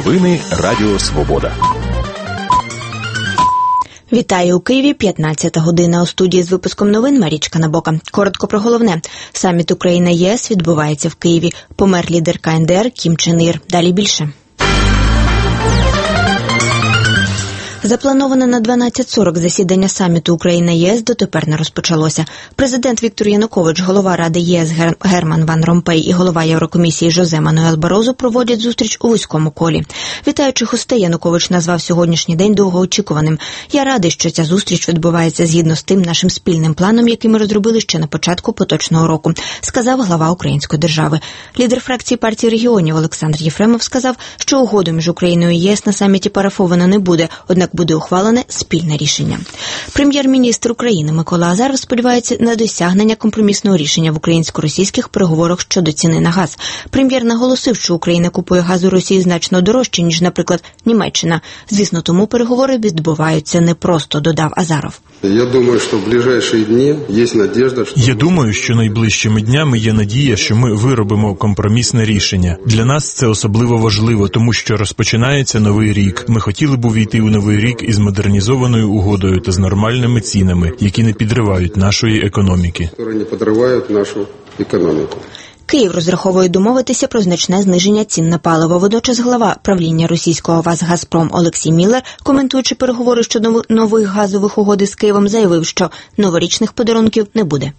Новини Радіо Свобода. Вітаю у Києві, 15 година. У студії з випуском новин Марічка Набока. Коротко про головне. Саміт Україна-ЄС відбувається в Києві. Помер лідер КНДР Кім Чен Ір. Далі більше. Заплановане на 12:40 засідання саміту Україна-ЄС дотепер не розпочалося. Президент Віктор Янукович, голова Ради ЄС Герман Ван Ромпей і голова Єврокомісії Жозе Мануель Барозо проводять зустріч у вузькому колі. Вітаючи гостей, Янукович назвав сьогоднішній день довгоочікуваним. «Я радий, що ця зустріч відбувається згідно з тим нашим спільним планом, який ми розробили ще на початку поточного року», сказав глава української держави. Лідер фракції партії регіонів Олександр Єфремов сказав, що угоду між Україною і ЄС на саміті парафовано не буде, однак буде ухвалене спільне рішення. Прем'єр-міністр України Микола Азаров сподівається на досягнення компромісного рішення в українсько-російських переговорах щодо ціни на газ. Прем'єр наголосив, що Україна купує газ у Росії значно дорожче, ніж, наприклад, Німеччина. Звісно, тому переговори відбуваються непросто, додав Азаров. Я думаю, що найближчими днями є надія, що ми виробимо компромісне рішення. Для нас це особливо важливо, тому що розпочинається новий рік. Ми хотіли б увійти у новий рік із модернізованою угодою та з нормальними цінами, які не підривають нашої економіки. Київ розраховує домовитися про значне зниження цін на паливо. Водночас глава правління російського ВАЗ «Газпром» Олексій Міллер, коментуючи переговори щодо нових газових угод із Києвом, заявив, що новорічних подарунків не буде.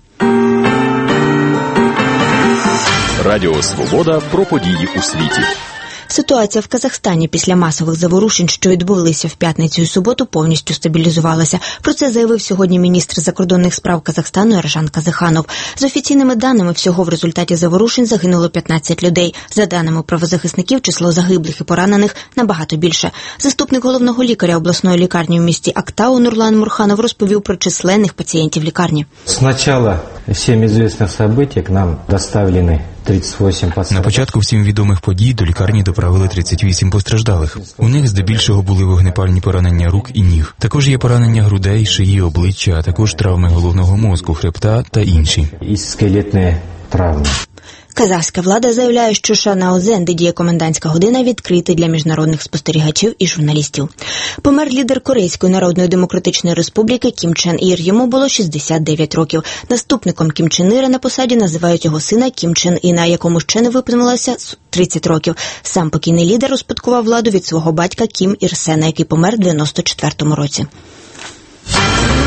Радіо Свобода про події у світі. Ситуація в Казахстані після масових заворушень, що відбулися в п'ятницю і суботу, повністю стабілізувалася. Про це заявив сьогодні міністр закордонних справ Казахстану Ержан Казиханов. За офіційними даними, всього в результаті заворушень загинуло 15 людей. За даними правозахисників, число загиблих і поранених набагато більше. Заступник головного лікаря обласної лікарні в місті Актау Нурлан Мурханов розповів про численних пацієнтів лікарні. Спочатку всім відомих событий к нам доставлені 38 пацієнтів. На початку всім відомих подій до лікарні доправили 38 постраждалих. У них здебільшого були вогнепальні поранення рук і ніг. Також є поранення грудей, шиї, обличчя, а також травми головного мозку, хребта та інші. І скелетні травми. Казахська влада заявляє, що Шанаозен, де діє комендантська година, відкритий для міжнародних спостерігачів і журналістів. Помер лідер Корейської Народної Демократичної Республіки Кім Чен Ір. Йому було 69 років. Наступником Кім Чен Іра на посаді називають його сина Кім Чен Іна, якому ще не виповнилося 30 років. Сам покійний лідер успадкував владу від свого батька Кім Ір Сена, який помер в 94-му році.